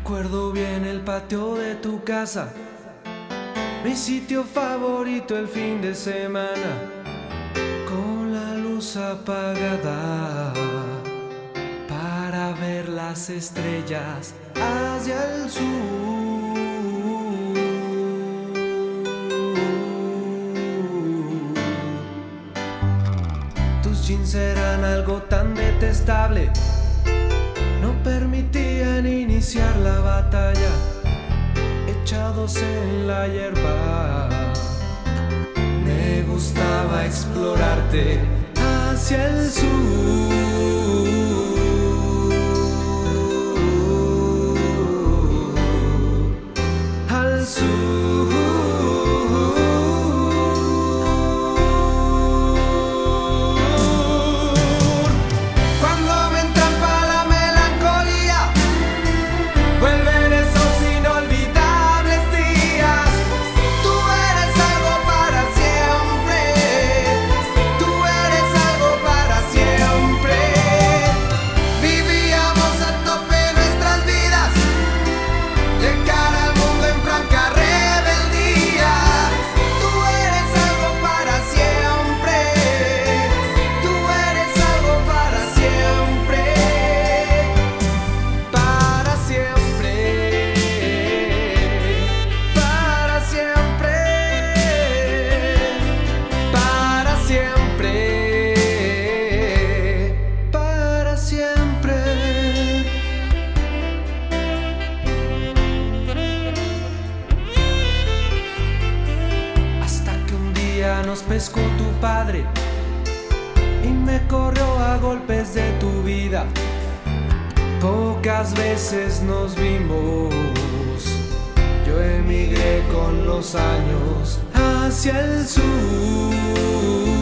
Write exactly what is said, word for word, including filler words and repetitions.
Recuerdo bien el patio de tu casa, mi sitio favorito el fin de semana, con la luz apagada para ver las estrellas hacia el sur. Tus jeans eran algo tan detestable, no permitían iniciar la batalla, echados en la hierba. Me gustaba explorarte hacia el sur. Al sur. Nos pescó tu padre y me corrió a golpes de tu vida. Pocas veces nos vimos, yo emigré con los años hacia el sur.